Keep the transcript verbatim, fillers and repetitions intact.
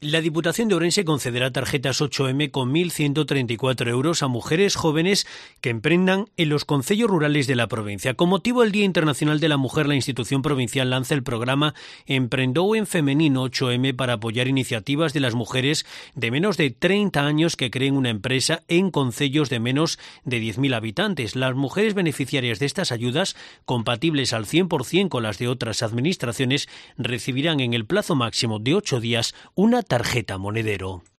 La Diputación de Ourense concederá tarjetas ocho eme con mil ciento treinta y cuatro euros a mujeres jóvenes que emprendan en los concellos rurales de la provincia. Con motivo del Día Internacional de la Mujer, la institución provincial lanza el programa Emprendou en Femenino ocho eme para apoyar iniciativas de las mujeres de menos de treinta años que creen una empresa en concellos de menos de diez mil habitantes. Las mujeres beneficiarias de estas ayudas, compatibles al cien por ciento con las de otras administraciones, recibirán en el plazo máximo de ocho días una tarjeta monedero.